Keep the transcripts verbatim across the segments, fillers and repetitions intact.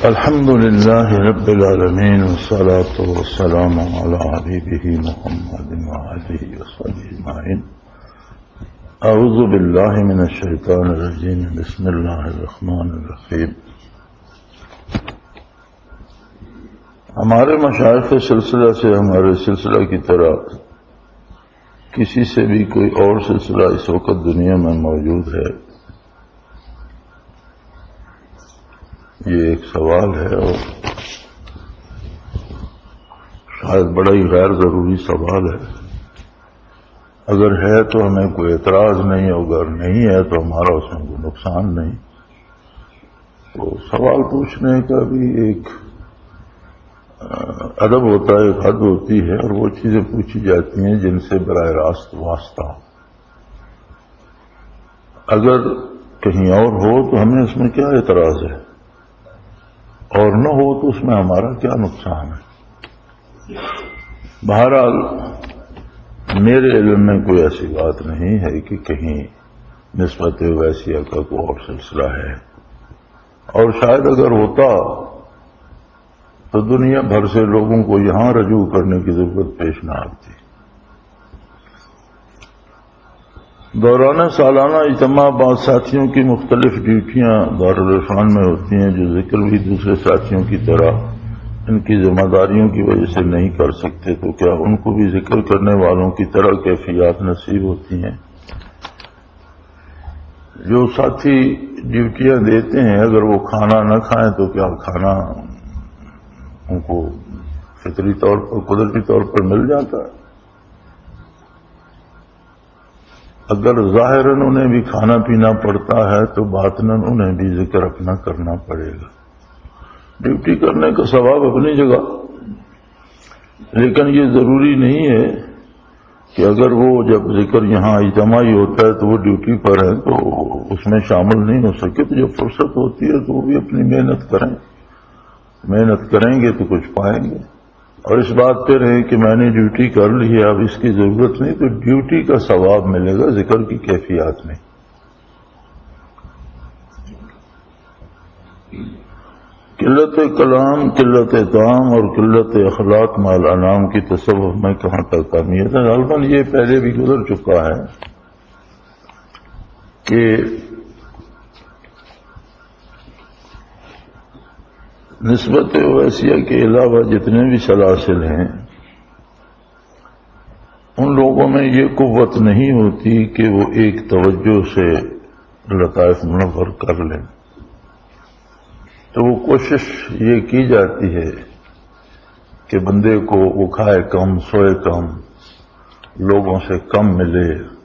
الحمد لله رب العالمين والصلاة والسلام على حبيبه محمد وآله وصحبه أجمعين. أعوذ بالله من الشيطان الرجيم. بسم الله الرحمن الرحيم. ہمارے مشائخ کے سلسلہ سے ہمارے سلسلہ کی طرح کسی سے بھی کوئی اور سلسلہ اس وقت دنیا میں موجود ہے، یہ ایک سوال ہے اور شاید بڑا ہی غیر ضروری سوال ہے. اگر ہے تو ہمیں کوئی اعتراض نہیں، اگر نہیں ہے تو ہمارا اس میں کوئی نقصان نہیں. تو سوال پوچھنے کا بھی ایک ادب ہوتا ہے، ایک حد ہوتی ہے، اور وہ چیزیں پوچھی جاتی ہیں جن سے براہ راست واسطہ ہو. اگر کہیں اور ہو تو ہمیں اس میں کیا اعتراض ہے، اور نہ ہو تو اس میں ہمارا کیا نقصان ہے. بہرحال میرے علم میں کوئی ایسی بات نہیں ہے کہ کہیں نسبت ویسیہ کا کوئی اور سلسلہ ہے، اور شاید اگر ہوتا تو دنیا بھر سے لوگوں کو یہاں رجوع کرنے کی ضرورت پیش نہ آتی. دوران سالانہ اجتماع بعض ساتھیوں کی مختلف ڈیوٹیاں دارالعرفان میں ہوتی ہیں جو ذکر بھی دوسرے ساتھیوں کی طرح ان کی ذمہ داریوں کی وجہ سے نہیں کر سکتے، تو کیا ان کو بھی ذکر کرنے والوں کی طرح کیفیات نصیب ہوتی ہیں؟ جو ساتھی ڈیوٹیاں دیتے ہیں اگر وہ کھانا نہ کھائیں تو کیا کھانا ان کو فطری طور پر، قدرتی طور پر مل جاتا ہے؟ اگر ظاہراً انہیں بھی کھانا پینا پڑتا ہے تو باطناً انہیں بھی ذکر اپنا کرنا پڑے گا. ڈیوٹی کرنے کا ثواب اپنی جگہ، لیکن یہ ضروری نہیں ہے کہ اگر وہ جب ذکر یہاں اجتماعی ہوتا ہے تو وہ ڈیوٹی پر ہے تو اس میں شامل نہیں ہو سکے. تو جب فرصت ہوتی ہے تو وہ بھی اپنی محنت کریں، محنت کریں گے تو کچھ پائیں گے. اور اس بات پہ رہے کہ میں نے ڈیوٹی کر لی ہے اب اس کی ضرورت نہیں، تو ڈیوٹی کا ثواب ملے گا ذکر کی کیفیات میں. قلت کلام، قلت طعام اور قلت اخلاق مع الانام کی تصوف میں کہاں تک اہمیت ہے؟ غالباً یہ پہلے بھی گزر چکا ہے کہ نسبت ویسیہ کے علاوہ جتنے بھی سلاسل ہیں ان لوگوں میں یہ قوت نہیں ہوتی کہ وہ ایک توجہ سے لطائف منور کر لیں. تو وہ کوشش یہ کی جاتی ہے کہ بندے کو وہ کھائے کم، سوئے کم، لوگوں سے کم ملے،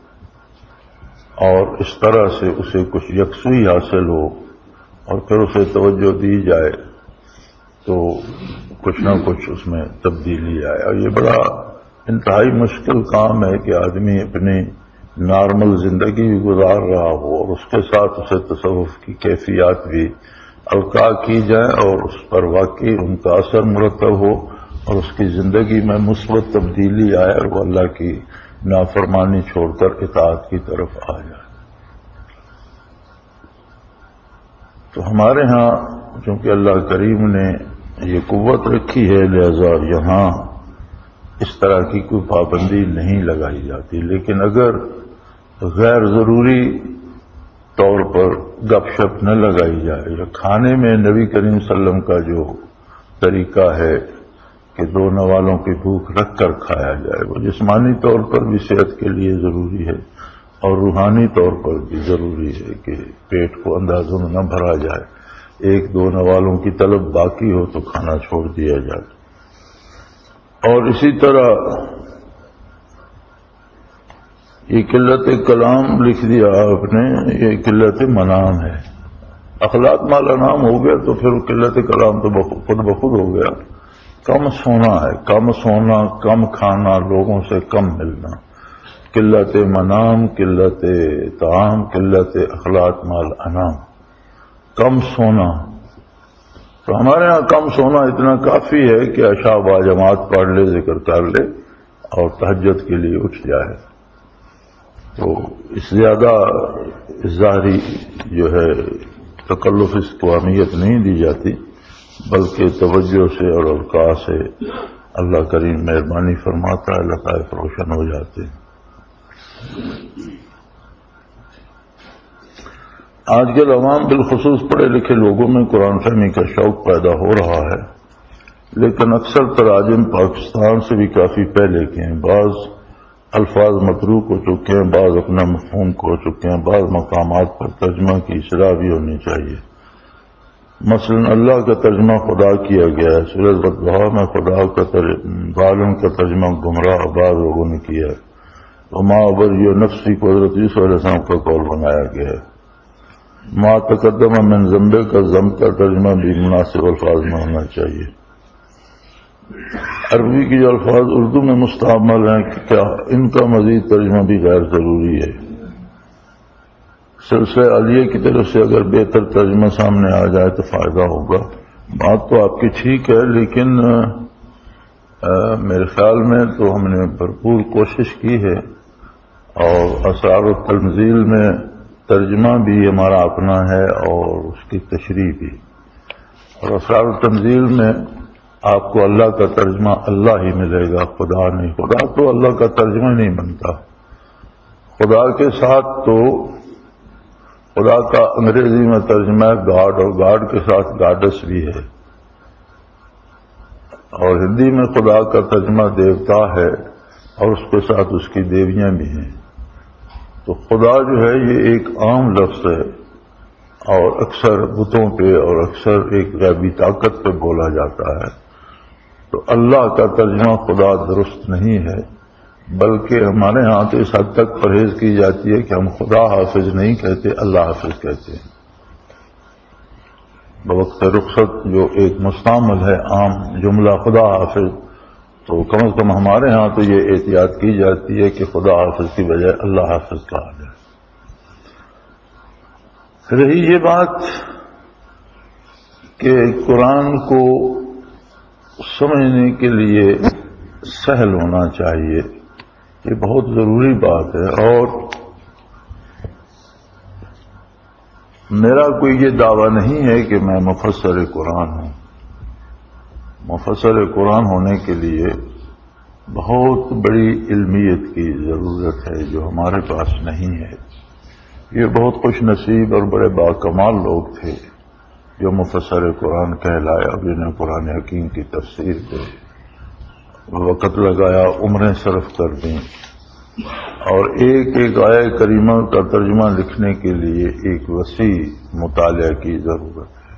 اور اس طرح سے اسے کچھ یکسوئی حاصل ہو، اور پھر اسے توجہ دی جائے تو کچھ نہ کچھ اس میں تبدیلی آئے. اور یہ بڑا انتہائی مشکل کام ہے کہ آدمی اپنی نارمل زندگی بھی گزار رہا ہو اور اس کے ساتھ اسے تصوف کی کیفیات بھی القاء کی جائیں اور اس پر واقعی ان کا اثر مرتب ہو اور اس کی زندگی میں مثبت تبدیلی آئے اور وہ اللہ کی نافرمانی چھوڑ کر اطاعت کی طرف آ جائے. تو ہمارے ہاں چونکہ اللہ کریم نے یہ قوت رکھی ہے لہذا یہاں اس طرح کی کوئی پابندی نہیں لگائی جاتی. لیکن اگر غیر ضروری طور پر گپ شپ نہ لگائی جائے، یا کھانے میں نبی کریم صلی اللہ علیہ وسلم کا جو طریقہ ہے کہ دو نوالوں کی بھوک رکھ کر کھایا جائے، وہ جسمانی طور پر بھی صحت کے لیے ضروری ہے اور روحانی طور پر بھی ضروری ہے کہ پیٹ کو اندازوں میں نہ بھرا جائے. ایک دو نوالوں کی طلب باقی ہو تو کھانا چھوڑ دیا جائے. اور اسی طرح یہ قلت کلام لکھ دیا آپ نے، یہ قلت منام ہے. اخلاق مع الانام ہو گیا تو پھر قلت کلام تو خود بخود ہو گیا. کم سونا ہے، کم سونا، کم کھانا، لوگوں سے کم ملنا. قلت منام، قلت طعام، قلت اخلاق مع الانام، کم سونا. تو ہمارے ہاں کم سونا اتنا کافی ہے کہ عشاء با جماعت پڑھ لے، ذکر کر لے اور تہجد کے لیے اٹھ جائے. تو اس زیادہ ظاہری جو ہے تکلف اس کو اہمیت نہیں دی جاتی. بلکہ توجہ سے اور القاء سے اللہ کریم مہربانی فرماتا ہے، لطائف روشن ہو جاتے ہیں۔ آج کل عوام بالخصوص پڑھے لکھے لوگوں میں قرآن فہمی کا شوق پیدا ہو رہا ہے، لیکن اکثر تراجم پاکستان سے بھی کافی پہلے کے ہیں۔ بعض الفاظ متروک ہو چکے ہیں، بعض اپنا مفہوم کھو چکے ہیں، بعض مقامات پر ترجمہ کی اصلاح بھی ہونی چاہیے۔ مثلا اللہ کا ترجمہ خدا کیا گیا ہے، سورۃ الضحیٰ میں خدا کا ظالم کا ترجمہ گمراہ بعض لوگوں نے کیا ہے، وما ابری نفسی کو حضرت یوسف علیہ السلام کا قول بنایا گیا ہے۔ ما تقدم من ذنبے کا ذنب کا ترجمہ بھی مناسب الفاظ میں ہونا چاہیے۔ عربی کے جو الفاظ اردو میں مستعمل ہیں، کیا ان کا مزید ترجمہ بھی غیر ضروری ہے؟ سلسلہ عالیہ کی طرف سے اگر بہتر ترجمہ سامنے آ جائے تو فائدہ ہوگا۔ بات تو آپ کی ٹھیک ہے، لیکن آ, آ, میرے خیال میں تو ہم نے بھرپور کوشش کی ہے، اور اسرار التنزیل میں ترجمہ بھی ہمارا اپنا ہے اور اس کی تشریح بھی۔ اور اسرار التنزیل میں آپ کو اللہ کا ترجمہ اللہ ہی ملے گا، خدا نہیں۔ خدا تو اللہ کا ترجمہ نہیں بنتا۔ خدا کے ساتھ تو خدا کا انگریزی میں ترجمہ ہے گاڈ، اور گاڈ کے ساتھ گاڈس بھی ہے، اور ہندی میں خدا کا ترجمہ دیوتا ہے، اور اس کے ساتھ اس کی دیویاں بھی ہیں۔ تو خدا جو ہے یہ ایک عام لفظ ہے، اور اکثر بتوں پہ اور اکثر ایک غیبی طاقت پہ بولا جاتا ہے۔ تو اللہ کا ترجمہ خدا درست نہیں ہے، بلکہ ہمارے ہاں تو اس حد تک پرہیز کی جاتی ہے کہ ہم خدا حافظ نہیں کہتے، اللہ حافظ کہتے ہیں۔ بوقت رخصت جو ایک مستعمل ہے عام جملہ خدا حافظ، تو کم از کم ہمارے ہاں تو یہ احتیاط کی جاتی ہے کہ خدا حافظ کی بجائے اللہ حافظ کہا جائے۔ رہی یہ بات کہ قرآن کو سمجھنے کے لیے سہل ہونا چاہیے، یہ بہت ضروری بات ہے، اور میرا کوئی یہ دعویٰ نہیں ہے کہ میں مفسر قرآن ہوں۔ مفسر قرآن ہونے کے لیے بہت بڑی علمیت کی ضرورت ہے جو ہمارے پاس نہیں ہے۔ یہ بہت خوش نصیب اور بڑے باکمال لوگ تھے جو مفسر قرآن کہلائے، اب انہیں قرآن حکیم کی تفسیر پہ وقت لگایا، عمریں صرف کر دیں، اور ایک ایک آیہ کریمہ کا ترجمہ لکھنے کے لیے ایک وسیع مطالعہ کی ضرورت ہے۔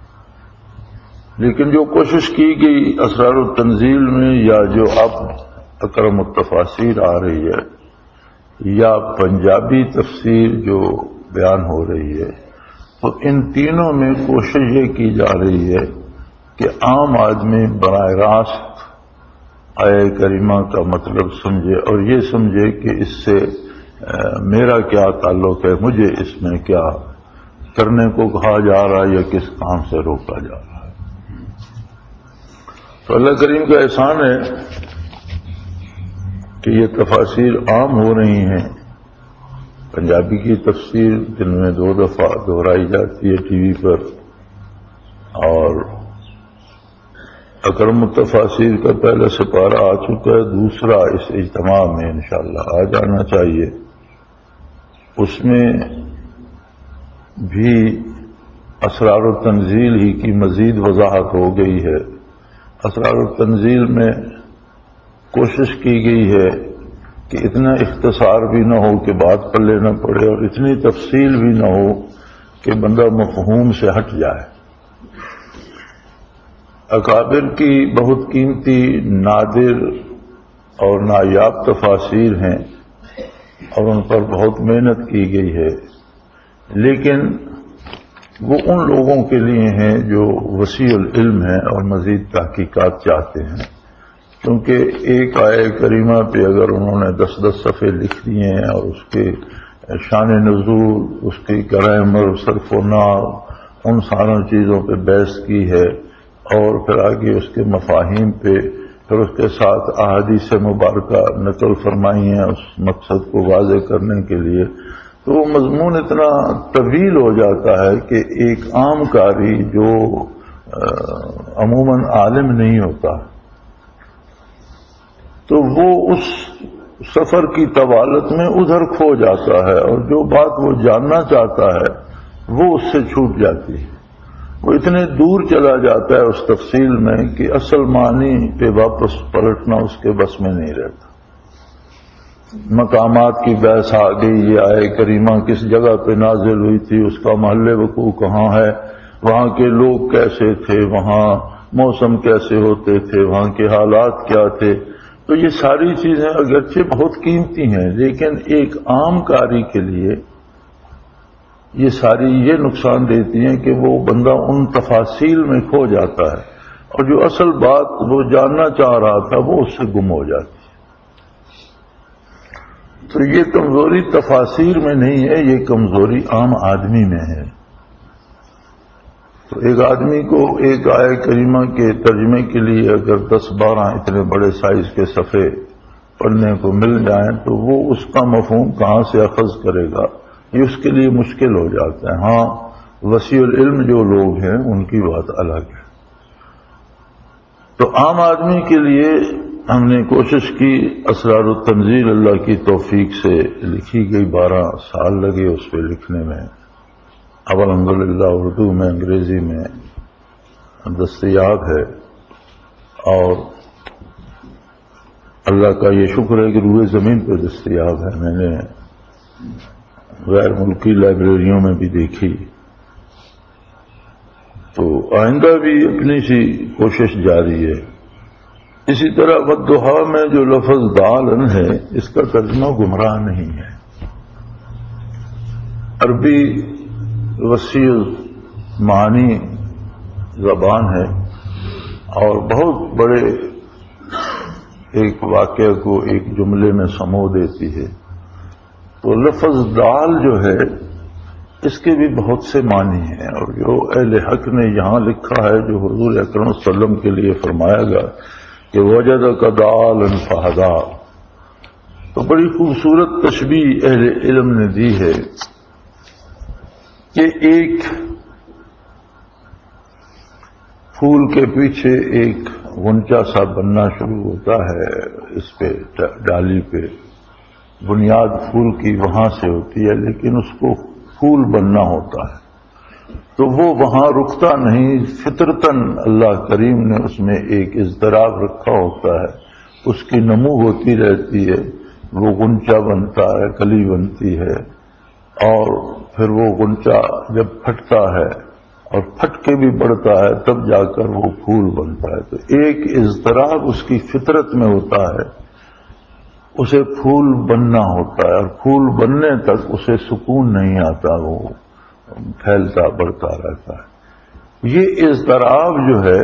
لیکن جو کوشش کی گئی اسرار التنزیل میں، یا جو اب اکرم التفاسیر آ رہی ہے، یا پنجابی تفسیر جو بیان ہو رہی ہے، تو ان تینوں میں کوشش یہ کی جا رہی ہے کہ عام آدمی براہ راست آیہ کریمہ کا مطلب سمجھے، اور یہ سمجھے کہ اس سے میرا کیا تعلق ہے، مجھے اس میں کیا کرنے کو کہا جا رہا ہے یا کس کام سے روکا جا رہا ہے۔ تو اللہ کریم کا احسان ہے کہ یہ تفاسیر عام ہو رہی ہیں۔ پنجابی کی تفسیر دن میں دو دفعہ دہرائی جاتی ہے ٹی وی پر، اور اکرم التفاسیر کا پہلا سپارہ آ چکا ہے، دوسرا اس اجتماع میں انشاءاللہ آ جانا چاہیے۔ اس میں بھی اسرار التنزیل ہی کی مزید وضاحت ہو گئی ہے۔ اسرار التنزیل میں کوشش کی گئی ہے کہ اتنا اختصار بھی نہ ہو کہ بات پلے نہ پڑے، اور اتنی تفصیل بھی نہ ہو کہ بندہ مفہوم سے ہٹ جائے۔ اکابر کی بہت قیمتی، نادر اور نایاب تفاسیر ہیں، اور ان پر بہت محنت کی گئی ہے، لیکن وہ ان لوگوں کے لیے ہیں جو وسیع العلم ہیں اور مزید تحقیقات چاہتے ہیں، کیونکہ ایک آیہ کریمہ پہ اگر انہوں نے دس دس صفحے لکھ دیے ہیں اور اس کے شان نزول، اس کی گرامر، صرف و نحو، ان ساروں چیزوں پہ بحث کی ہے، اور پھر آگے اس کے مفاہیم پہ، پھر اس کے ساتھ احادیث مبارکہ نقل فرمائی ہیں اس مقصد کو واضح کرنے کے لیے، تو وہ مضمون اتنا طویل ہو جاتا ہے کہ ایک عام قاری جو عموماً عالم نہیں ہوتا، تو وہ اس سفر کی طوالت میں ادھر کھو جاتا ہے، اور جو بات وہ جاننا چاہتا ہے وہ اس سے چھوٹ جاتی ہے۔ وہ اتنے دور چلا جاتا ہے اس تفصیل میں کہ اصل معنی پہ واپس پلٹنا اس کے بس میں نہیں رہتا۔ مقامات کی بحث آ گئی، یہ آئے کریمہ کس جگہ پہ نازل ہوئی تھی، اس کا محل وقوع کہاں ہے، وہاں کے لوگ کیسے تھے، وہاں موسم کیسے ہوتے تھے، وہاں کے حالات کیا تھے۔ تو یہ ساری چیزیں اگرچہ بہت قیمتی ہیں، لیکن ایک عام قاری کے لیے یہ ساری یہ نقصان دیتی ہیں کہ وہ بندہ ان تفاصیل میں کھو جاتا ہے، اور جو اصل بات وہ جاننا چاہ رہا تھا وہ اس سے گم ہو جاتی ہے۔ تو یہ کمزوری تفاسیر میں نہیں ہے، یہ کمزوری عام آدمی میں ہے۔ تو ایک آدمی کو ایک آیہ کریمہ کے ترجمے کے لیے اگر دس بارہ اتنے بڑے سائز کے صفحے پڑھنے کو مل جائیں تو وہ اس کا مفہوم کہاں سے اخذ کرے گا، یہ اس کے لیے مشکل ہو جاتا ہے۔ ہاں وسیع العلم جو لوگ ہیں ان کی بات الگ ہے۔ تو عام آدمی کے لیے ہم نے کوشش کی، اسرار التنزیل اللہ کی توفیق سے لکھی گئی، بارہ سال لگے اس پہ لکھنے میں۔ اب الحمدللہ اردو میں انگریزی میں دستیاب ہے، اور اللہ کا یہ شکر ہے کہ روئے زمین پہ دستیاب ہے۔ میں نے غیر ملکی لائبریریوں میں بھی دیکھی، تو آئندہ بھی اپنی سی کوشش جاری ہے۔ اسی طرح والضحیٰ میں جو لفظ دالن ہے اس کا ترجمہ گمراہ نہیں ہے۔ عربی وسیع معنی زبان ہے، اور بہت بڑے ایک واقعہ کو ایک جملے میں سمو دیتی ہے۔ تو لفظ دال جو ہے اس کے بھی بہت سے معنی ہیں، اور جو اہل حق نے یہاں لکھا ہے، جو حضور اکرم صلی اللہ علیہ وسلم کے لیے فرمایا گیا کہ وجدک ضالا فہدی، تو بڑی خوبصورت تشبیہ اہل علم نے دی ہے کہ ایک پھول کے پیچھے ایک غنچہ سا بننا شروع ہوتا ہے، اس پہ ڈالی پہ بنیاد پھول کی وہاں سے ہوتی ہے، لیکن اس کو پھول بننا ہوتا ہے، تو وہ وہاں رکتا نہیں، فطرتاً اللہ کریم نے اس میں ایک اضطراب رکھا ہوتا ہے، اس کی نمو ہوتی رہتی ہے، وہ غنچہ بنتا ہے، کلی بنتی ہے، اور پھر وہ غنچہ جب پھٹتا ہے اور پھٹ کے بھی بڑھتا ہے تب جا کر وہ پھول بنتا ہے۔ تو ایک اضطراب اس کی فطرت میں ہوتا ہے، اسے پھول بننا ہوتا ہے، اور پھول بننے تک اسے سکون نہیں آتا، وہ پھیلتا بڑھتا رہتا ہے۔ یہ اضطراب جو ہے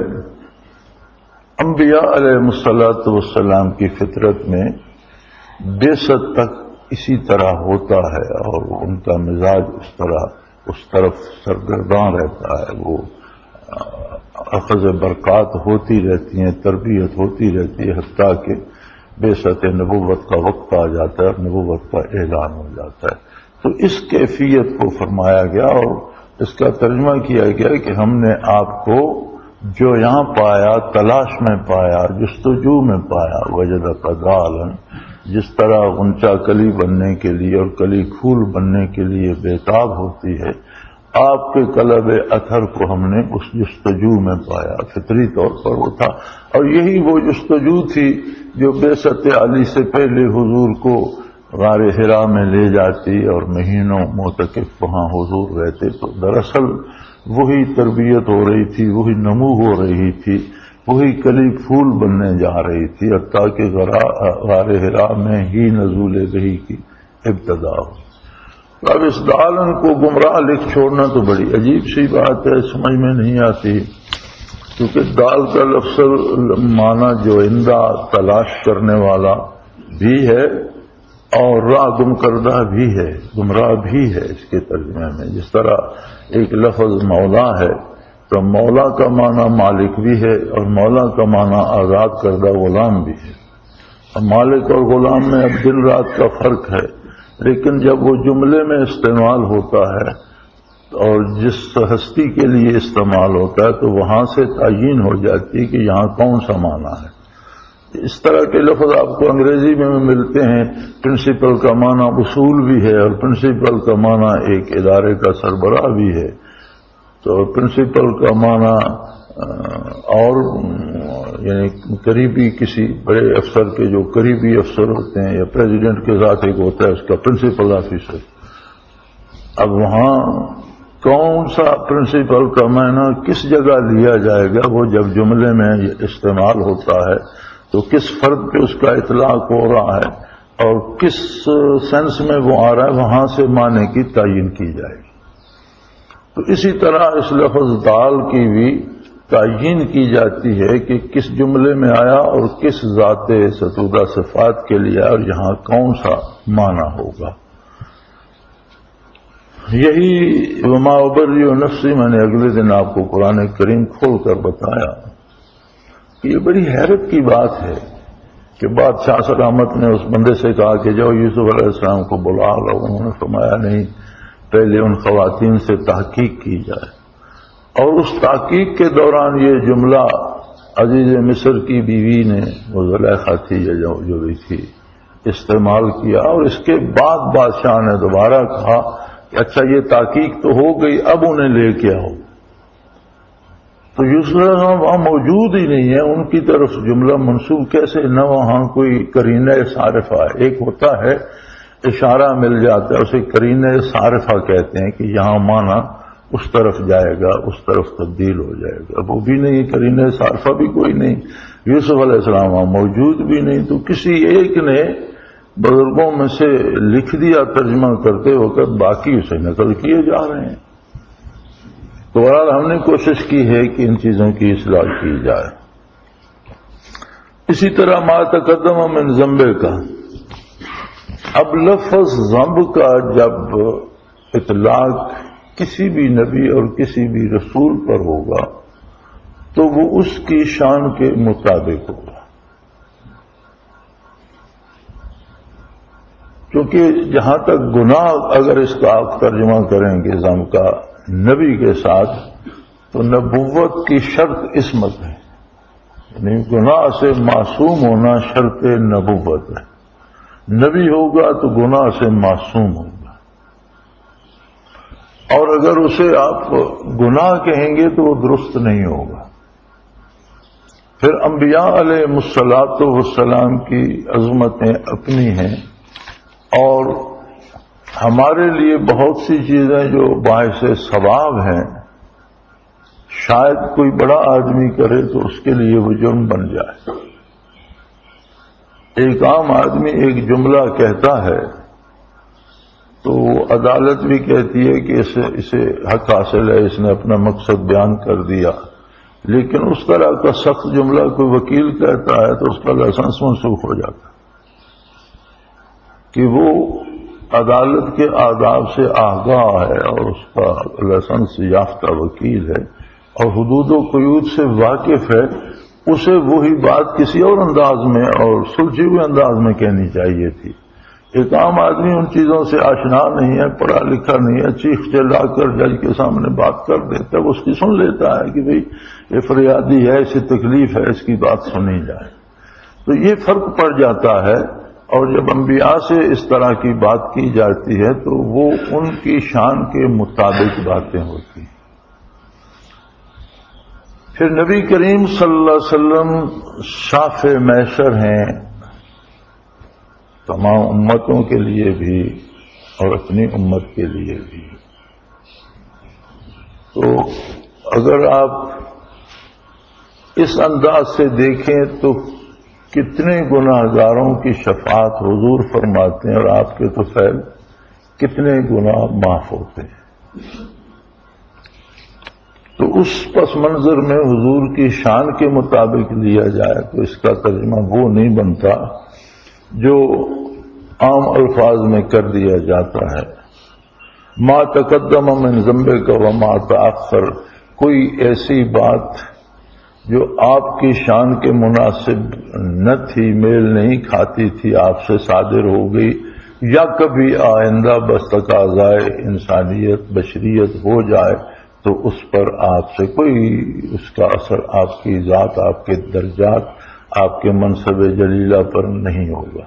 انبیاء علیہ الصلوۃ والسلام کی فطرت میں بعثت تک اسی طرح ہوتا ہے، اور ان کا مزاج اس طرح اس طرف سرگرداں رہتا ہے، وہ اخذ برکات ہوتی رہتی ہیں، تربیت ہوتی رہتی ہے، حتیٰ کہ بعثت نبوت کا وقت آ جاتا ہے اور نبوت کا اعلان ہو جاتا ہے۔ تو اس کیفیت کو فرمایا گیا، اور اس کا ترجمہ کیا گیا کہ ہم نے آپ کو جو یہاں پایا، تلاش میں پایا، جستجو میں پایا، وجدک ضالا، جس طرح غنچہ کلی بننے کے لیے اور کلی پھول بننے کے لیے بےتاب ہوتی ہے، آپ کے قلب اثر کو ہم نے اس جستجو میں پایا، فطری طور پر وہ تھا، اور یہی وہ جستجو تھی جو بعثت علی سے پہلے حضور کو غار حرا میں لے جاتی، اور مہینوں معتکف وہاں حضور رہتے۔ تو دراصل وہی تربیت ہو رہی تھی، وہی نمو ہو رہی تھی، وہی کلی پھول بننے جا رہی تھی، حتیٰ کہ غار حرا میں ہی نزول وحی کی ابتدا ہو۔ اب اس دالن کو گمراہ لکھ چھوڑنا تو بڑی عجیب سی بات ہے، سمجھ میں نہیں آتی، کیونکہ دال کا لفظ معنی جو آئندہ تلاش کرنے والا بھی ہے اور راہ گم کردہ بھی ہے، گمراہ بھی ہے اس کے ترجمے میں۔ جس طرح ایک لفظ مولا ہے تو مولا کا معنی مالک بھی ہے، اور مولا کا معنی آزاد کردہ غلام بھی ہے۔ اب مالک اور غلام میں اب دن رات کا فرق ہے، لیکن جب وہ جملے میں استعمال ہوتا ہے اور جس ہستی کے لیے استعمال ہوتا ہے تو وہاں سے تعین ہو جاتی ہے کہ یہاں کون سا معنی ہے۔ اس طرح کے لفظ آپ کو انگریزی میں ملتے ہیں۔ پرنسپل کا معنی اصول بھی ہے، اور پرنسپل کا معنی ایک ادارے کا سربراہ بھی ہے۔ تو پرنسپل کا معنی اور یعنی قریبی کسی بڑے افسر کے جو قریبی افسر ہوتے ہیں، یا پریزیڈنٹ کے ساتھ ایک ہوتا ہے اس کا پرنسپل آفیسر۔ اب وہاں کون سا پرنسپل کا معنی کس جگہ لیا جائے گا، وہ جب جملے میں استعمال ہوتا ہے تو کس فرد پہ اس کا اطلاق ہو رہا ہے اور کس سینس میں وہ آ رہا ہے، وہاں سے معنی کی تعین کی جائے گی۔ تو اسی طرح اس لفظ دال کی بھی تعین کی جاتی ہے کہ کس جملے میں آیا اور کس ذات ستودہ صفات کے لیے اور یہاں کون سا معنی ہوگا۔ یہی وما ابرئ نفسی میں نے اگلے دن آپ کو قرآن کریم کھول کر بتایا کہ یہ بڑی حیرت کی بات ہے کہ بادشاہ سلامت نے اس بندے سے کہا کہ جاؤ یوسف علیہ السلام کو بلا لاؤ۔ انہوں نے فرمایا نہیں، پہلے ان خواتین سے تحقیق کی جائے۔ اور اس تحقیق کے دوران یہ جملہ عزیز مصر کی بیوی نے، وہ زلیخا تھی جو جو بھی تھی، استعمال کیا، اور اس کے بعد بادشاہ نے دوبارہ کہا کہ اچھا یہ تحقیق تو ہو گئی، اب انہیں لے کے آؤ۔ تو یوسف علیہ السلام وہاں موجود ہی نہیں ہے، ان کی طرف جملہ منسوب کیسے نہ وہاں کوئی قرینہ صارفہ ہے۔ ایک ہوتا ہے اشارہ مل جاتا ہے، اسے قرینہ صارفہ کہتے ہیں کہ یہاں معنی اس طرف جائے گا، اس طرف تبدیل ہو جائے گا۔ وہ بھی نہیں، قرینہ صارفہ بھی کوئی نہیں، یوسف علیہ السلام وہاں موجود بھی نہیں۔ تو کسی ایک نے بزرگوں میں سے لکھ دیا ترجمہ کرتے وقت، باقی اسے نقل کیے جا رہے ہیں۔ تو بہرحال ہم نے کوشش کی ہے کہ ان چیزوں کی اصلاح کی جائے۔ اسی طرح ما تقدم من ذنب کا، اب لفظ ذنب کا جب اطلاق کسی بھی نبی اور کسی بھی رسول پر ہوگا تو وہ اس کی شان کے مطابق ہوگا، کیونکہ جہاں تک گناہ اگر اس کا آپ ترجمہ کریں گے ذنب کا نبی کے ساتھ، تو نبوت کی شرط عصمت ہے، یعنی گناہ سے معصوم ہونا شرط نبوت ہے۔ نبی ہوگا تو گناہ سے معصوم ہوگا، اور اگر اسے آپ گناہ کہیں گے تو وہ درست نہیں ہوگا۔ پھر انبیاء علیہ الصلوۃ والسلام کی عظمتیں اپنی ہیں، اور ہمارے لیے بہت سی چیزیں جو باعث ثواب ہیں، شاید کوئی بڑا آدمی کرے تو اس کے لیے وہ جرم بن جائے۔ ایک عام آدمی ایک جملہ کہتا ہے تو عدالت بھی کہتی ہے کہ اسے اسے حق حاصل ہے، اس نے اپنا مقصد بیان کر دیا، لیکن اس طرح کا سخت جملہ کوئی وکیل کہتا ہے تو اس کا لائسنس منسوخ ہو جاتا کہ وہ عدالت کے آداب سے آگاہ ہے اور اس کا لائسنس یافتہ وکیل ہے اور حدود و قیود سے واقف ہے، اسے وہی بات کسی اور انداز میں اور سلجھے ہوئے انداز میں کہنی چاہیے تھی۔ ایک عام آدمی ان چیزوں سے آشنا نہیں ہے، پڑھا لکھا نہیں ہے، چیخ چلا کر جج کے سامنے بات کر دیتا ہے، وہ اس کی سن لیتا ہے کہ بھئی یہ فریادی ہے، اسے تکلیف ہے، اس کی بات سنی جائے۔ تو یہ فرق پڑ جاتا ہے، اور جب انبیاء سے اس طرح کی بات کی جاتی ہے تو وہ ان کی شان کے مطابق باتیں ہوتی ہیں۔ پھر نبی کریم صلی اللہ علیہ وسلم شاف محشر ہیں تمام امتوں کے لیے بھی اور اپنی امت کے لیے بھی۔ تو اگر آپ اس انداز سے دیکھیں تو کتنے گناہ گاروں کی شفاعت حضور فرماتے ہیں، اور آپ کے تو فعل کتنے گناہ معاف ہوتے ہیں۔ تو اس پس منظر میں حضور کی شان کے مطابق لیا جائے تو اس کا ترجمہ وہ نہیں بنتا جو عام الفاظ میں کر دیا جاتا ہے۔ ما تقدم من ذنبک وما تأخر، کوئی ایسی بات جو آپ کی شان کے مناسب نہ تھی، میل نہیں کھاتی تھی، آپ سے صادر ہو گئی یا کبھی آئندہ بس تقاضائے انسانیت بشریت ہو جائے تو اس پر آپ سے کوئی اس کا اثر آپ کی ذات، آپ کے درجات، آپ کے منصب جلیلہ پر نہیں ہوگا۔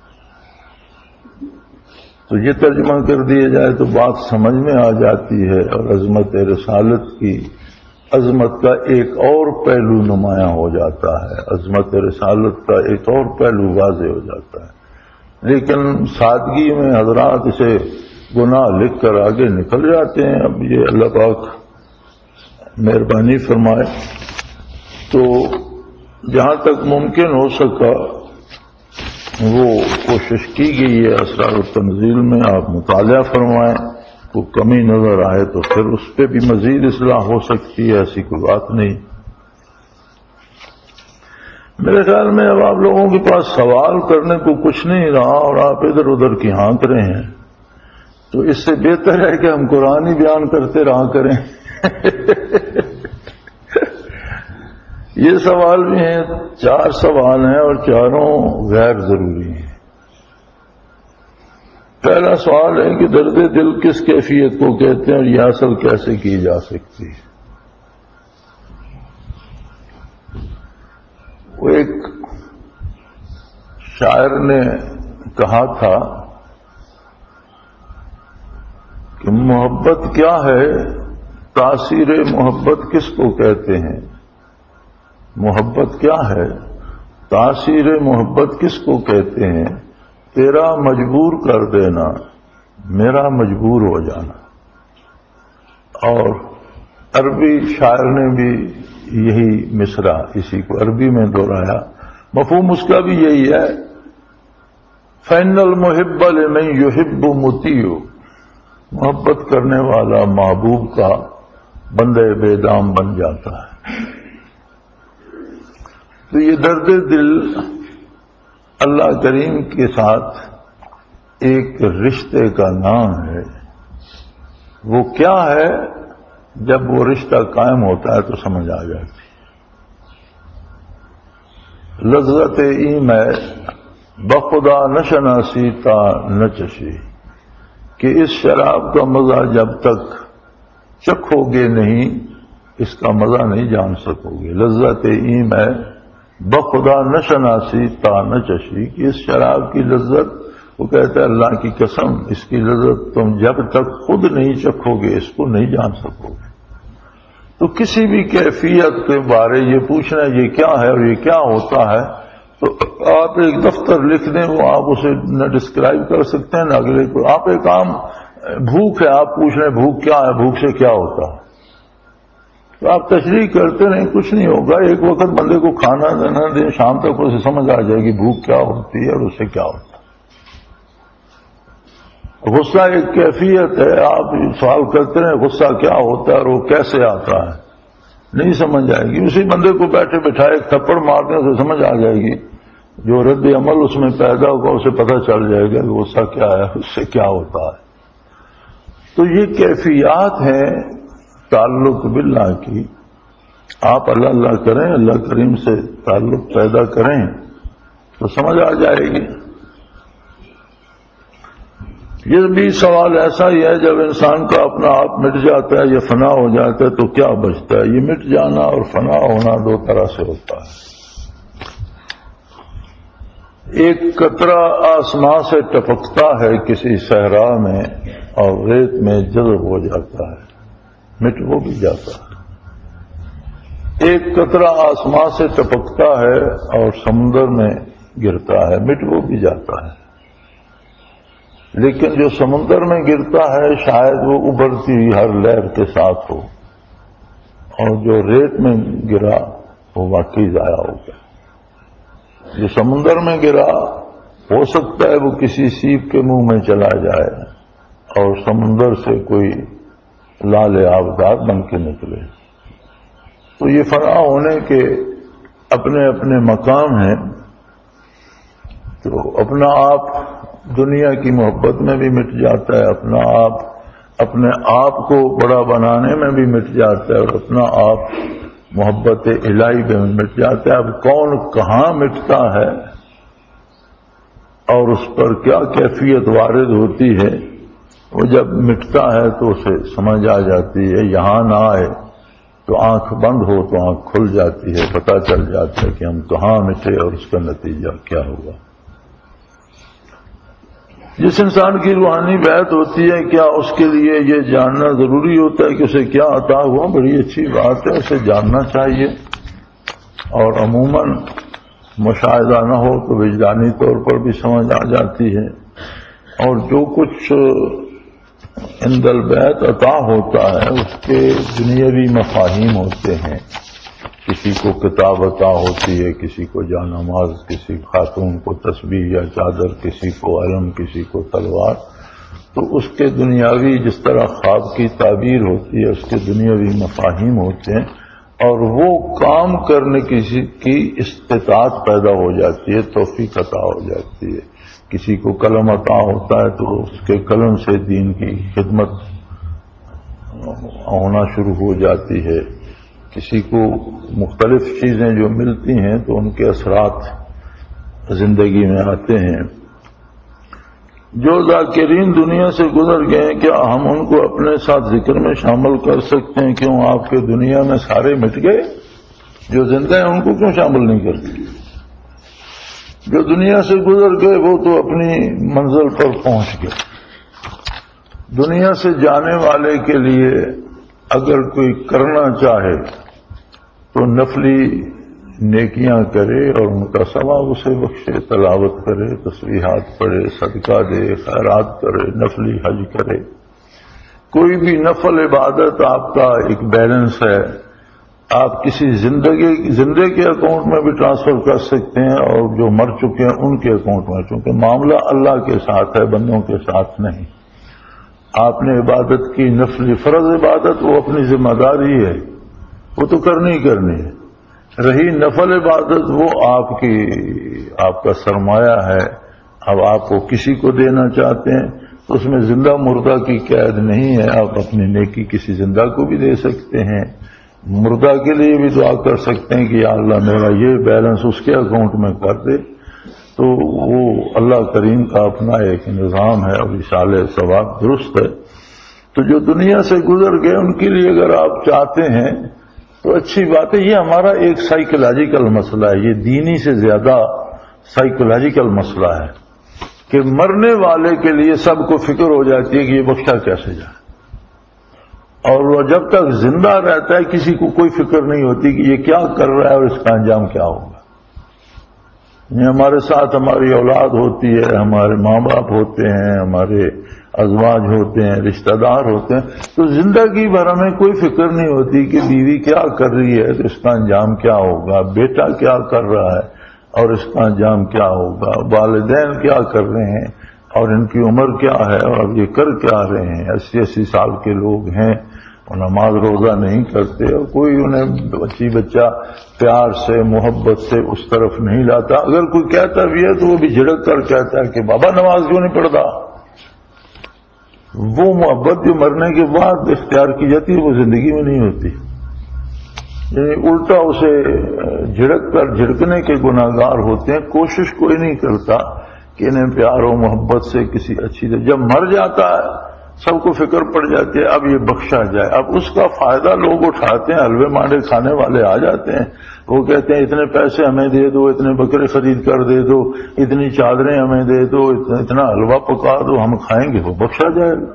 تو یہ ترجمہ کر دیا جائے تو بات سمجھ میں آ جاتی ہے، اور عظمت رسالت کی عظمت کا ایک اور پہلو نمایاں ہو جاتا ہے، عظمت رسالت کا ایک اور پہلو واضح ہو جاتا ہے۔ لیکن سادگی میں حضرات اسے گناہ لکھ کر آگے نکل جاتے ہیں۔ اب یہ اللہ پاک مہربانی فرمائے تو جہاں تک ممکن ہو سکا وہ کوشش کی گئی ہے اسرار التنزیل میں، آپ مطالعہ فرمائیں، کوئی کمی نظر آئے تو پھر اس پہ بھی مزید اصلاح ہو سکتی ہے، ایسی کوئی بات نہیں۔ میرے خیال میں اب آپ لوگوں کے پاس سوال کرنے کو کچھ نہیں رہا اور آپ ادھر ادھر کی ہانک رہے ہیں، تو اس سے بہتر ہے کہ ہم قرآن ہی بیان کرتے رہا کریں۔ یہ سوال بھی ہیں، چار سوال ہیں اور چاروں غیر ضروری ہیں۔ پہلا سوال ہے کہ درد دل کس کیفیت کو کہتے ہیں اور یہ حاصل کیسے کی جا سکتی ہے؟ وہ ایک شاعر نے کہا تھا کہ محبت کیا ہے، تاثیر محبت کس کو کہتے ہیں؟ محبت کیا ہے، تاثیر محبت کس کو کہتے ہیں؟ تیرا مجبور کر دینا، میرا مجبور ہو جانا۔ اور عربی شاعر نے بھی یہی مصرع اسی کو عربی میں دہرایا، مفہوم اس کا بھی یہی ہے، فَإِنَّ الْمُحِبَّ لِمَن يُحِبُّ مُطِيعٌ، محبت کرنے والا محبوب کا بندے بے دام بن جاتا ہے۔ تو یہ درد دل اللہ کریم کے ساتھ ایک رشتے کا نام ہے۔ وہ کیا ہے، جب وہ رشتہ قائم ہوتا ہے تو سمجھ آ جاتی ہے۔ لذت ای میں بخدا نشناسی تا نچشی، کہ اس شراب کا مزہ جب تک چکھو گے نہیں اس کا مزہ نہیں جان سکو گے۔ لذت ای میں بخدا نشناسی تا نچشی، کہ اس شراب کی لذت، وہ کہتا ہے اللہ کی قسم اس کی لذت تم جب تک خود نہیں چکھو گے اس کو نہیں جان سکو گے۔ تو کسی بھی کیفیت کے بارے یہ پوچھنا یہ کیا ہے اور یہ کیا ہوتا ہے، تو آپ ایک دفتر لکھ دیں، وہ آپ اسے نہ ڈسکرائب کر سکتے ہیں نہ اگلے کو۔ آپ ایک عام بھوک ہے، آپ پوچھ رہے ہیں بھوک کیا ہے، بھوک سے کیا ہوتا ہے، تو آپ تشریح کرتے رہیں کچھ نہیں ہوگا۔ ایک وقت بندے کو کھانا نہ دیں، شام تک اسے سمجھ آ جائے گی بھوک کیا ہوتی ہے اور اس سے کیا ہوتا ہے۔ غصہ ایک کیفیت ہے، آپ سوال کرتے رہیں غصہ کیا ہوتا ہے اور وہ کیسے آتا ہے، نہیں سمجھ آئے گی۔ اسی بندے کو بیٹھے بٹھائے ایک تھپڑ مارنے سے سمجھ آ جائے گی، جو رد عمل اس میں پیدا ہوگا اسے پتہ چل جائے گا کہ غصہ کیا ہے، اس سے کیا ہوتا ہے۔ تو یہ کیفیات ہیں تعلق باللہ کی۔ آپ اللہ اللہ کریں، اللہ کریم سے تعلق پیدا کریں تو سمجھ آ جائے گی۔ یہ بھی سوال ایسا ہی ہے، جب انسان کا اپنا آپ مٹ جاتا ہے یا فنا ہو جاتا ہے تو کیا بچتا ہے؟ یہ مٹ جانا اور فنا ہونا دو طرح سے ہوتا ہے۔ ایک قطرہ آسمان سے ٹپکتا ہے کسی صحرا میں اور ریت میں جذب ہو جاتا ہے، مٹ وہ بھی جاتا ہے۔ ایک قطرہ آسمان سے ٹپکتا ہے اور سمندر میں گرتا ہے، مٹ وہ بھی جاتا ہے۔ لیکن جو سمندر میں گرتا ہے شاید وہ ابھرتی ہوئی ہر لہر کے ساتھ ہو، اور جو ریت میں گرا وہ واقعی ضائع ہو گیا۔ جو سمندر میں گرا ہو سکتا ہے وہ کسی سیپ کے منہ میں چلا جائے اور سمندر سے کوئی لال آبدار بن کے نکلے۔ تو یہ فنا ہونے کے اپنے اپنے مقام ہیں۔ تو اپنا آپ دنیا کی محبت میں بھی مٹ جاتا ہے، اپنا آپ اپنے آپ کو بڑا بنانے میں بھی مٹ جاتا ہے، اور اپنا آپ محبت الہی میں مٹ جاتا ہے۔ اب کون کہاں مٹتا ہے اور اس پر کیا کیفیت وارد ہوتی ہے، وہ جب مٹتا ہے تو اسے سمجھ آ جاتی ہے. یہاں نہ آئے تو آنکھ بند ہو تو آنکھ کھل جاتی ہے، پتہ چل جاتا ہے کہ ہم کہاں مٹے اور اس کا نتیجہ کیا ہوا. جس انسان کی روحانی بیعت ہوتی ہے، کیا اس کے لیے یہ جاننا ضروری ہوتا ہے کہ اسے کیا عطا ہوا؟ بڑی اچھی بات ہے، اسے جاننا چاہیے. اور عموماً مشاہدہ نہ ہو تو وجدانی طور پر بھی سمجھ آ جاتی ہے. اور جو کچھ عند البیت عطا ہوتا ہے اس کے دنیاوی مفاہیم ہوتے ہیں. کسی کو کتاب عطا ہوتی ہے، کسی کو جانماز، کسی خاتون کو تسبیح یا چادر، کسی کو علم، کسی کو تلوار. تو اس کے دنیاوی جس طرح خواب کی تعبیر ہوتی ہے اس کے دنیاوی مفاہیم ہوتے ہیں، اور وہ کام کرنے کسی کی استطاعت پیدا ہو جاتی ہے، توفیق عطا ہو جاتی ہے. کسی کو قلم عطا ہوتا ہے تو اس کے قلم سے دین کی خدمت ہونا شروع ہو جاتی ہے. کسی کو مختلف چیزیں جو ملتی ہیں تو ان کے اثرات زندگی میں آتے ہیں. جو ذاکرین دنیا سے گزر گئے کیا ہم ان کو اپنے ساتھ ذکر میں شامل کر سکتے ہیں؟ کیوں آپ کے دنیا میں سارے مٹ گئے؟ جو زندہ ہیں ان کو کیوں شامل نہیں کرتے؟ جو دنیا سے گزر گئے وہ تو اپنی منزل پر پہنچ گئے. دنیا سے جانے والے کے لیے اگر کوئی کرنا چاہے تو نفلی نیکیاں کرے اور ان کا ثواب اسے بخشے، تلاوت کرے، تسبیحات پڑھے، صدقہ دے، خیرات کرے، نفلی حج کرے. کوئی بھی نفل عبادت آپ کا ایک بیلنس ہے. آپ کسی زندگی زندے کے اکاؤنٹ میں بھی ٹرانسفر کر سکتے ہیں اور جو مر چکے ہیں ان کے اکاؤنٹ میں، چونکہ معاملہ اللہ کے ساتھ ہے، بندوں کے ساتھ نہیں. آپ نے عبادت کی، نفلی فرض عبادت، وہ اپنی ذمہ داری ہے، وہ تو کرنی ہی کرنی ہے. رہی نفل عبادت وہ آپ کی آپ کا سرمایہ ہے. اب آپ کو کسی کو دینا چاہتے ہیں تو اس میں زندہ مردہ کی قید نہیں ہے. آپ اپنی نیکی کسی زندہ کو بھی دے سکتے ہیں. مردہ کے لیے بھی دعا کر سکتے ہیں کہ یا اللہ میرا یہ بیلنس اس کے اکاؤنٹ میں کر دے. تو وہ اللہ کریم کا اپنا ایک نظام ہے اور اشارے ثواب درست ہے. تو جو دنیا سے گزر گئے ان کے لیے اگر آپ چاہتے ہیں تو اچھی بات ہے. یہ ہمارا ایک سائیکولوجیکل مسئلہ ہے، یہ دینی سے زیادہ سائیکولوجیکل مسئلہ ہے کہ مرنے والے کے لیے سب کو فکر ہو جاتی ہے کہ یہ بخشا کیسے جائے، اور وہ جب تک زندہ رہتا ہے کسی کو کوئی فکر نہیں ہوتی کہ یہ کیا کر رہا ہے اور اس کا انجام کیا ہوگا. یہ ہمارے ساتھ ہماری اولاد ہوتی ہے، ہمارے ماں باپ ہوتے ہیں، ہمارے ازواج ہوتے ہیں، رشتہ دار ہوتے ہیں، تو زندگی بھر ہمیں کوئی فکر نہیں ہوتی کہ بیوی کیا کر رہی ہے تو اس کا انجام کیا ہوگا، بیٹا کیا کر رہا ہے اور اس کا انجام کیا ہوگا، والدین کیا کر رہے ہیں اور ان کی عمر کیا ہے اور یہ کر کیا رہے ہیں. اسی اسی سال کے لوگ ہیں، وہ نماز روزہ نہیں کرتے اور کوئی انہیں بچی بچہ پیار سے محبت سے اس طرف نہیں لاتا. اگر کوئی کہتا بھی ہے تو وہ بھی جھڑک کر کہتا ہے کہ بابا نماز کیوں نہیں پڑھتا. وہ محبت جو مرنے کے بعد اختیار کی جاتی ہے وہ زندگی میں نہیں ہوتی. یعنی الٹا اسے جھڑک کر جھڑکنے کے گناہگار ہوتے ہیں. کوشش کوئی نہیں کرتا کہ انہیں پیار و محبت سے کسی اچھی طرح. جب مر جاتا ہے سب کو فکر پڑ جاتی ہے اب یہ بخشا جائے. اب اس کا فائدہ لوگ اٹھاتے ہیں، حلوے مانڈے کھانے والے آ جاتے ہیں، وہ کہتے ہیں اتنے پیسے ہمیں دے دو، اتنے بکرے خرید کر دے دو، اتنی چادریں ہمیں دے دو، اتنا حلوہ پکا دو، ہم کھائیں گے، وہ بخشا جائے گا.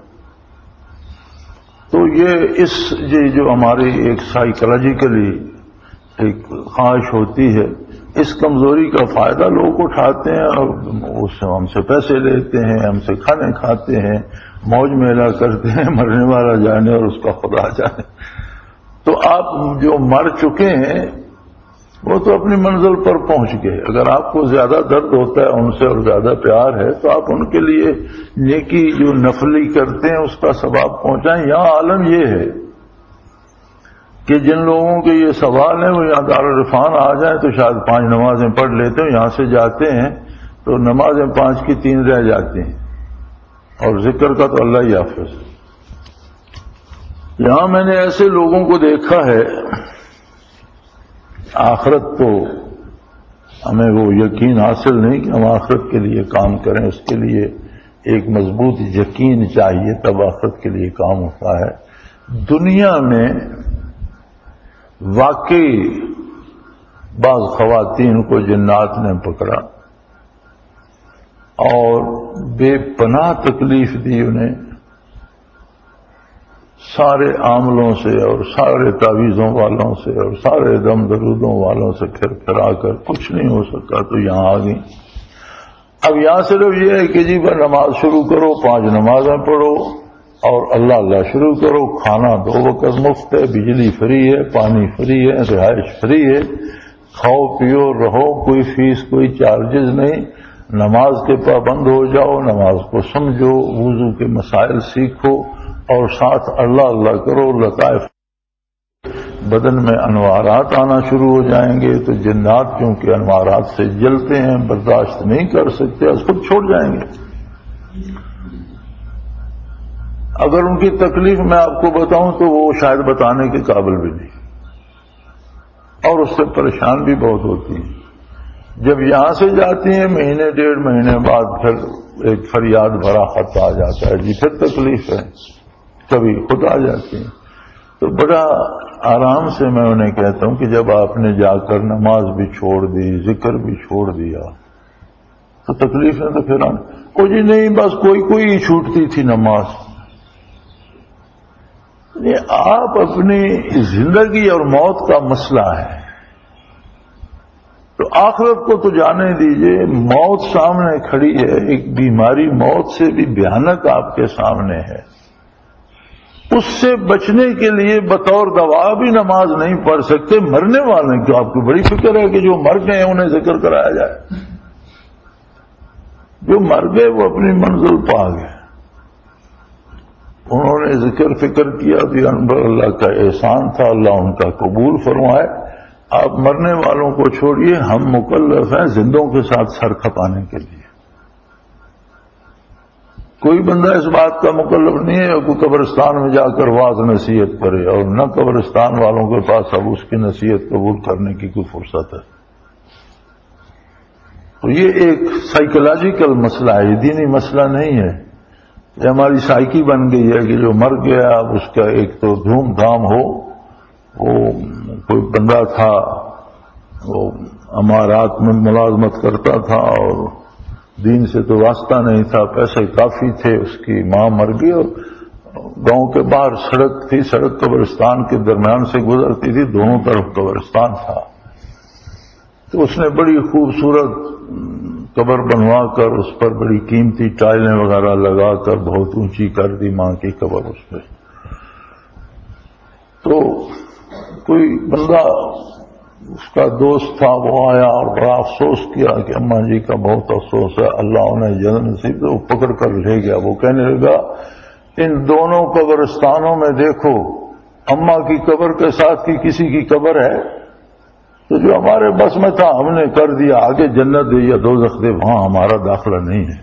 تو یہ اس یہ جو ہماری ایک سائیکولوجیکلی ایک خواہش ہوتی ہے، اس کمزوری کا فائدہ لوگ اٹھاتے ہیں اور اس ہم سے پیسے لیتے ہیں، ہم سے کھانے کھاتے ہیں، موج میلہ کرتے ہیں، مرنے والا جانے اور اس کا خدا جانے. تو آپ جو مر چکے ہیں وہ تو اپنی منزل پر پہنچ گئے. اگر آپ کو زیادہ درد ہوتا ہے ان سے اور زیادہ پیار ہے تو آپ ان کے لیے نیکی جو نفلی کرتے ہیں اس کا ثواب پہنچائیں. یہاں عالم یہ ہے کہ جن لوگوں کے یہ سوال ہیں وہ یہاں دارالعرفان آ جائیں تو شاید پانچ نمازیں پڑھ لیتے ہیں، یہاں سے جاتے ہیں تو نمازیں پانچ کی تین رہ جاتی ہیں اور ذکر کا تو اللہ ہی حافظ. یہاں میں نے ایسے لوگوں کو دیکھا ہے آخرت تو ہمیں وہ یقین حاصل نہیں کہ ہم آخرت کے لیے کام کریں، اس کے لیے ایک مضبوط یقین چاہیے، تب آخرت کے لیے کام ہوتا ہے۔ دنیا میں واقعی بعض خواتین کو جنات نے پکڑا اور بے پناہ تکلیف دی انہیں، سارے عاملوں سے اور سارے تعویذوں والوں سے اور سارے دم درودوں والوں سے پھر پھرا کر کچھ نہیں ہو سکا تو یہاں آ گئی۔ اب یہاں صرف یہ ہے کہ جی بس نماز شروع کرو، پانچ نمازیں پڑھو اور اللہ اللہ شروع کرو، کھانا دو وقت مفت ہے، بجلی فری ہے، پانی فری ہے، رہائش فری ہے، کھاؤ پیو رہو، کوئی فیس کوئی چارجز نہیں، نماز کے پابند ہو جاؤ، نماز کو سمجھو، وضو کے مسائل سیکھو اور ساتھ اللہ اللہ کرو، لطائف بدن میں انوارات آنا شروع ہو جائیں گے تو جنات کیونکہ انوارات سے جلتے ہیں، برداشت نہیں کر سکتے، اس خود چھوڑ جائیں گے۔ اگر ان کی تکلیف میں آپ کو بتاؤں تو وہ شاید بتانے کے قابل بھی نہیں، اور اس سے پریشان بھی بہت ہوتی ہیں۔ جب یہاں سے جاتی ہیں مہینے ڈیڑھ مہینے بعد پھر ایک فریاد بھرا خط آ جاتا ہے، جی پھر تکلیف ہے، کبھی خود آ جاتی ہیں۔ تو بڑا آرام سے میں انہیں کہتا ہوں کہ جب آپ نے جا کر نماز بھی چھوڑ دی، ذکر بھی چھوڑ دیا تو تکلیف ہے تو پھر آن او جی نہیں بس کوئی کوئی چھوٹتی تھی نماز۔ یہ آپ اپنی زندگی اور موت کا مسئلہ ہے تو آخرت کو تو جانے دیجئے، موت سامنے کھڑی ہے، ایک بیماری موت سے بھی بھیانک آپ کے سامنے ہے، اس سے بچنے کے لیے بطور دوا بھی نماز نہیں پڑھ سکتے۔ مرنے والے کی آپ کو بڑی فکر ہے کہ جو مر گئے ہیں انہیں ذکر کرایا جائے، جو مر گئے وہ اپنی منزل پا گئے، انہوں نے ذکر فکر کیا بھی، انبر اللہ کا احسان تھا، اللہ ان کا قبول فرمائے۔ آپ مرنے والوں کو چھوڑیے، ہم مکلف ہیں زندوں کے ساتھ سر کھپانے کے لیے۔ کوئی بندہ اس بات کا مکلف نہیں ہے کہ قبرستان میں جا کر واعظ نصیحت کرے، اور نہ قبرستان والوں کے پاس اب اس کی نصیحت قبول کرنے کی کوئی فرصت ہے۔ تو یہ ایک سائیکولوجیکل مسئلہ ہے، یہ دینی مسئلہ نہیں ہے۔ یہ ہماری سائیکی بن گئی ہے کہ جو مر گیا اب اس کا ایک تو دھوم دھام ہو۔ وہ کوئی بندہ تھا، وہ امارات میں ملازمت کرتا تھا اور دین سے تو واسطہ نہیں تھا، پیسے کافی تھے، اس کی ماں مر گئی اور گاؤں کے باہر سڑک تھی، سڑک قبرستان کے درمیان سے گزرتی تھی، دونوں طرف قبرستان تھا۔ تو اس نے بڑی خوبصورت قبر بنوا کر اس پر بڑی قیمتی ٹائلیں وغیرہ لگا کر بہت اونچی کر دی ماں کی قبر اس پہ۔ تو کوئی بندہ اس کا دوست تھا، وہ آیا اور بڑا افسوس کیا کہ اماں جی کا بہت افسوس ہے، اللہ انہیں جنت نصیب، تو وہ پکڑ کر لے گیا۔ وہ کہنے لگا ان دونوں قبرستانوں میں دیکھو، اماں کی قبر کے ساتھ کی کسی کی قبر ہے؟ تو جو ہمارے بس میں تھا ہم نے کر دیا، آگے جنت دے یا دوزخ دے وہاں ہمارا داخلہ نہیں ہے۔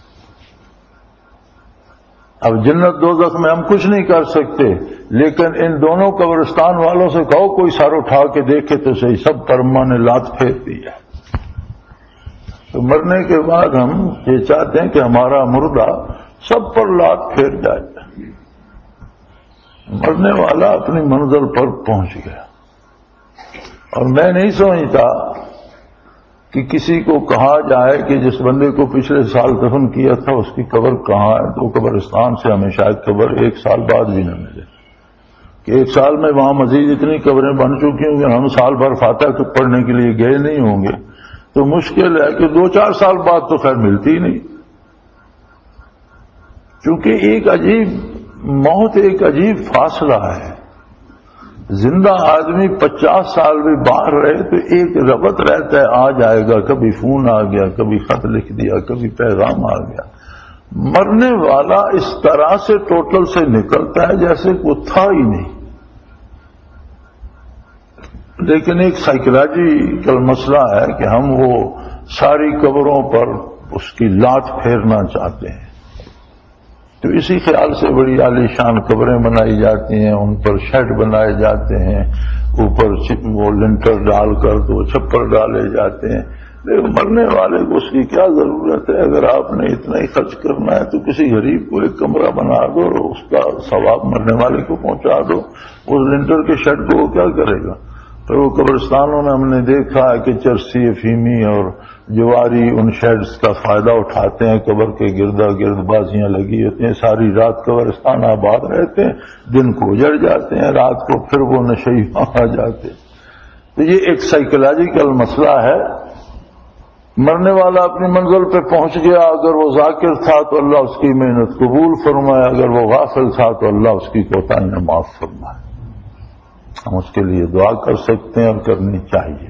اب جنت دوزخ میں ہم کچھ نہیں کر سکتے، لیکن ان دونوں قبرستان والوں سے کہو کوئی سر اٹھا کے دیکھے تو صحیح، سب پر اماں نے لات پھیر دی ہے۔ تو مرنے کے بعد ہم یہ چاہتے ہیں کہ ہمارا مردہ سب پر لات پھیر جائے۔ مرنے والا اپنی منزل پر پہنچ گیا، اور میں نہیں سمجھتا کہ کسی کو کہا جائے کہ جس بندے کو پچھلے سال دفن کیا تھا اس کی قبر کہاں ہے، تو قبرستان سے ہمیں شاید قبر ایک سال بعد بھی نہ ملے، کہ ایک سال میں وہاں مزید اتنی قبریں بن چکی ہوں کہ ہم سال بھر فاتحہ پڑھنے کے لیے گئے نہیں ہوں گے، تو مشکل ہے کہ دو چار سال بعد تو خیر ملتی ہی نہیں، چونکہ ایک عجیب موت، ایک عجیب فاصلہ ہے۔ زندہ آدمی پچاس سال بھی باہر رہے تو ایک ربط رہتا ہے، آ جائے گا، کبھی فون آ گیا، کبھی خط لکھ دیا، کبھی پیغام آ گیا۔ مرنے والا اس طرح سے ٹوٹل سے نکلتا ہے جیسے وہ تھا ہی نہیں۔ لیکن ایک سائیکولوجیکل مسئلہ ہے کہ ہم وہ ساری قبروں پر اس کی لات پھیرنا چاہتے ہیں، تو اسی خیال سے بڑی عالی شان قبریں بنائی جاتی ہیں، ان پر شیڈ بنائے جاتے ہیں، اوپر وہ لنٹر ڈال کر دو چھپر ڈالے جاتے ہیں، لیکن مرنے والے کو اس کی کیا ضرورت ہے؟ اگر آپ نے اتنا ہی خرچ کرنا ہے تو کسی غریب کو ایک کمرہ بنا دو اور اس کا ثواب مرنے والے کو پہنچا دو. اس لنٹر کے شیڈ کو وہ کیا کرے گا؟ تو وہ قبرستانوں میں ہم نے دیکھا ہے کہ چرسی افیمی اور جواری ان شیڈز کا فائدہ اٹھاتے ہیں. قبر کے گردا گرد بازیاں لگی ہوتی ہیں، ساری رات قبرستان آباد رہتے ہیں، دن کو اجڑ جاتے ہیں، رات کو پھر وہ نشئی آ جاتے ہیں. تو یہ ایک سائیکولوجیکل مسئلہ ہے. مرنے والا اپنی منزل پہ پہنچ گیا، اگر وہ ذاکر تھا تو اللہ اس کی محنت قبول فرمائے، اگر وہ غافل تھا تو اللہ اس کی کوتاہیاں معاف فرمائے. ہم اس کے لیے دعا کر سکتے ہیں اور کرنی چاہیے.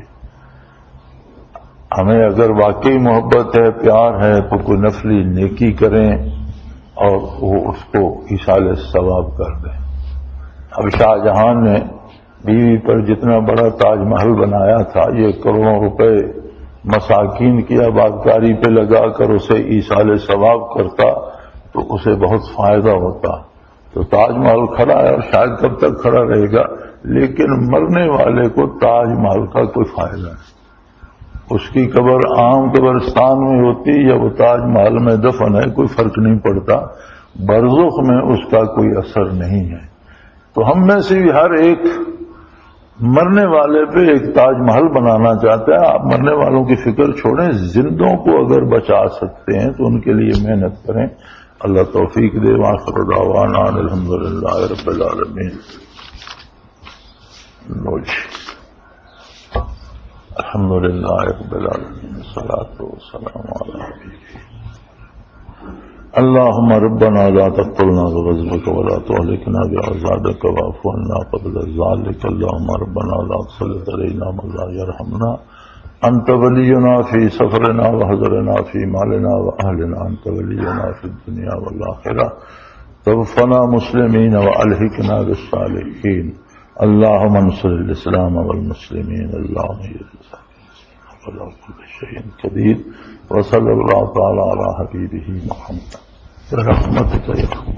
ہمیں اگر واقعی محبت ہے، پیار ہے، تو کوئی نفلی نیکی کریں اور وہ اس کو ایصال ثواب کر دیں. اب شاہ جہاں نے بیوی پر جتنا بڑا تاج محل بنایا تھا، یہ کروڑوں روپے مساکین کی آبادکاری پہ لگا کر اسے ایصال ثواب کرتا تو اسے بہت فائدہ ہوتا. تو تاج محل کھڑا ہے اور شاید کب تک کھڑا رہے گا، لیکن مرنے والے کو تاج محل کا کوئی فائدہ نہیں. اس کی قبر عام قبرستان میں ہوتی یا وہ تاج محل میں دفن ہے، کوئی فرق نہیں پڑتا. برزخ میں اس کا کوئی اثر نہیں ہے. تو ہم میں سے بھی ہر ایک مرنے والے پہ ایک تاج محل بنانا چاہتا ہے. آپ مرنے والوں کی فکر چھوڑیں، زندوں کو اگر بچا سکتے ہیں تو ان کے لیے محنت کریں. اللہ توفیق دے. وآخر دعوانا الحمدللہ رب العالمین. الحمدللہ رب العالمین، والصلاة والسلام علی نبیہ. اللهم ربنا لا تقتلنا بغضبك ولا تهلكنا بعذابك واعف عنا قبل ذلك. اللهم ربنا لا تسلط علينا من لا يرحمنا. أنت ولينا في سفرنا وحضرنا في مالنا وأهلنا. أنت ولينا في الدنيا والآخرة. توفنا مسلمين وألحقنا بالصالحين. اللهم انصر الإسلام والمسلمين. اللهم يجزاك على كل شيء قدير. وصلى الله تعالى على حبيبه محمد برحمتك يا